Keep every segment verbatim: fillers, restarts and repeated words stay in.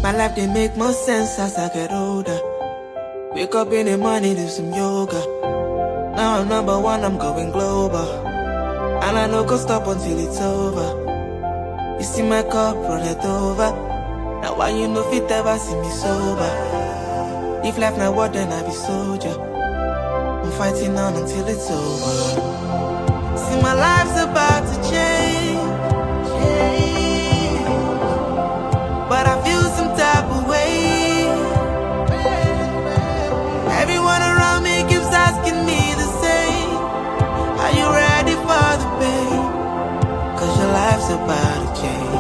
My life they make more sense as I get older. Wake up in the morning, do some yoga. Now I'm number one, I'm going global. And I no go stop until it's over. You see my cup, run it over. Now why you no fit ever see me sober? If life not what, then I be soldier. I'm fighting on until it's over. See my life's about to change, change. But I feel some type of way. Everyone around me keeps asking me the same. Are you ready for the pain? Cause your life's about to change.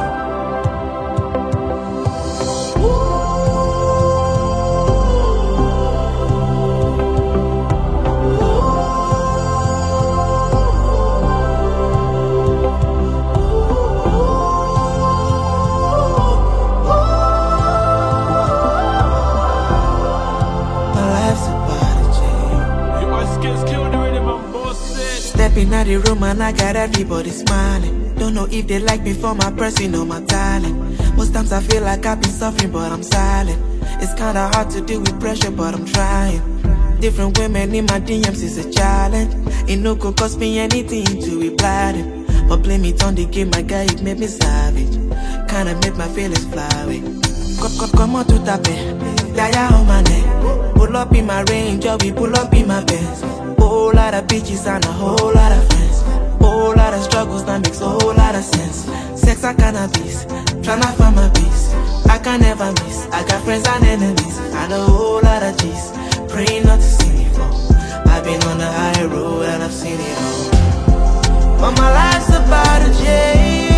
Stepping out the room and I got everybody smiling. Don't know if they like me for my person or my talent. Most times I feel like I've been suffering but I'm silent. It's kinda hard to deal with pressure but I'm trying. Different women in my D Ms is a challenge. It no could cost me anything to reply them. But blame it on the game, my guy, it made me savage. Kinda made my feelings fly away. Come on to tap it, Yaya on my neck. Pull up in my Range, or we pull up in my Benz. Whole lot of bitches and a whole lot of friends. Whole lot of struggles that makes a whole lot of sense. Sex and cannabis, tryna find my peace. I can never miss, I got friends and enemies. And a whole lot of G's, praying not to see me fall. I've been on the high road and I've seen it all. But my life's about to change.